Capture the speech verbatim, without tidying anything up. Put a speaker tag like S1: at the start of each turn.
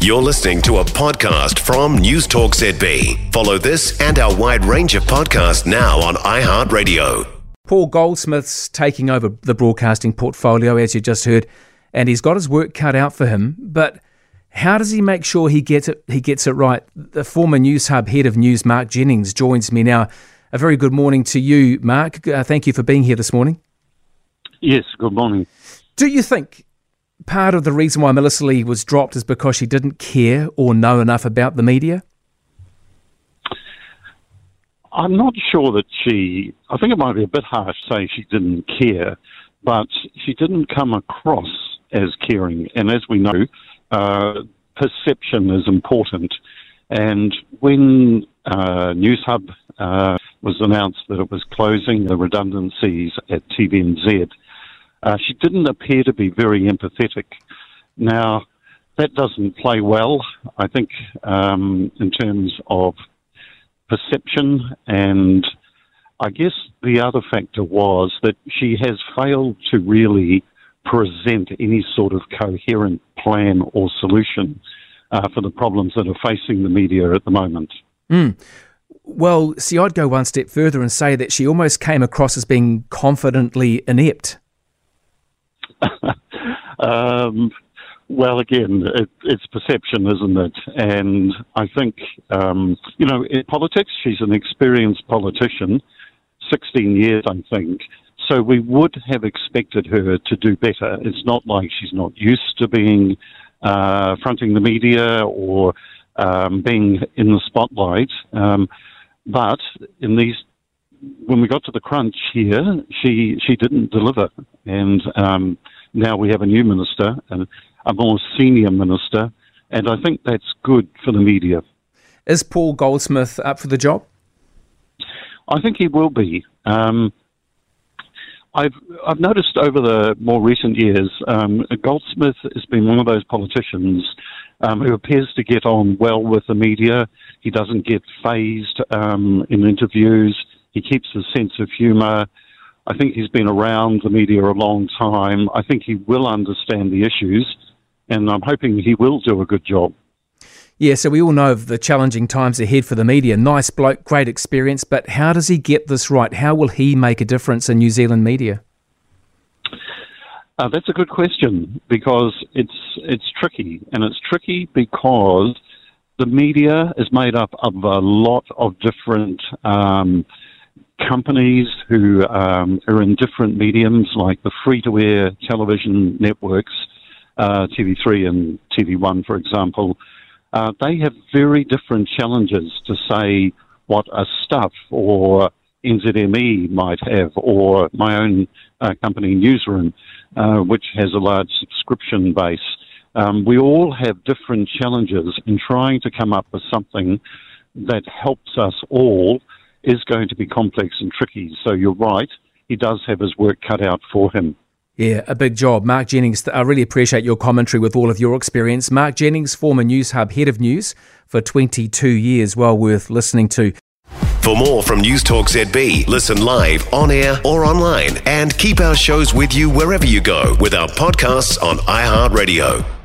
S1: You're listening to a podcast from News Talk Z B. Follow this and our wide range of podcasts now on iHeartRadio.
S2: Paul Goldsmith's taking over the broadcasting portfolio, as you just heard, and he's got his work cut out for him. But how does he make sure he gets it, he gets it right? The former News Hub head of news, Mark Jennings, joins me now. A very good morning to you, Mark. Uh, thank you for being here this morning.
S3: Yes, good morning.
S2: Do you think part of the reason why Melissa Lee was dropped is because she didn't care or know enough about the media?
S3: I'm not sure that she, I think it might be a bit harsh to say she didn't care, but she didn't come across as caring. And as we know, uh, perception is important. And when uh, News Hub uh, was announced that it was closing, the redundancies at T V N Z, Uh, she didn't appear to be very empathetic. Now, that doesn't play well, I think, um, in terms of perception. And I guess the other factor was that she has failed to really present any sort of coherent plan or solution uh, for the problems that are facing the media at the moment.
S2: Mm. Well, see, I'd go one step further and say that she almost came across as being confidently inept.
S3: um, well, again, it, it's perception, isn't it? And I think, um, you know, in politics, she's an experienced politician, sixteen years, I think. So we would have expected her to do better. It's not like she's not used to being uh, fronting the media or um, being in the spotlight. Um, but in these when we got to the crunch here, she she didn't deliver. And um, now we have a new minister, and a more senior minister, and I think that's good for the media.
S2: Is Paul Goldsmith up for the job?
S3: I think he will be. Um, I've I've noticed over the more recent years, um, Goldsmith has been one of those politicians um, who appears to get on well with the media. He doesn't get fazed um, in interviews. He keeps a sense of humour. I think he's been around the media a long time. I think he will understand the issues, and I'm hoping he will do a good job.
S2: Yeah, so we all know of the challenging times ahead for the media. Nice bloke, great experience, but how does he get this right? How will he make a difference in New Zealand media?
S3: Uh, that's a good question, because it's it's tricky, and it's tricky because the media is made up of a lot of different um companies who um, are in different mediums, like the free-to-air television networks, uh, T V three and T V one, for example. Uh, they have very different challenges to say what a Stuff or N Z M E might have, or my own uh, company, Newsroom, uh, which has a large subscription base. Um, we all have different challenges in trying to come up with something that helps us all is going to be complex and tricky. So you're right, he does have his work cut out for him.
S2: Yeah, a big job. Mark Jennings, I really appreciate your commentary with all of your experience. Mark Jennings, former News Hub head of news for twenty-two years, well worth listening to.
S1: For more from News Talk Z B, listen live, on air or online, and keep our shows with you wherever you go with our podcasts on iHeartRadio.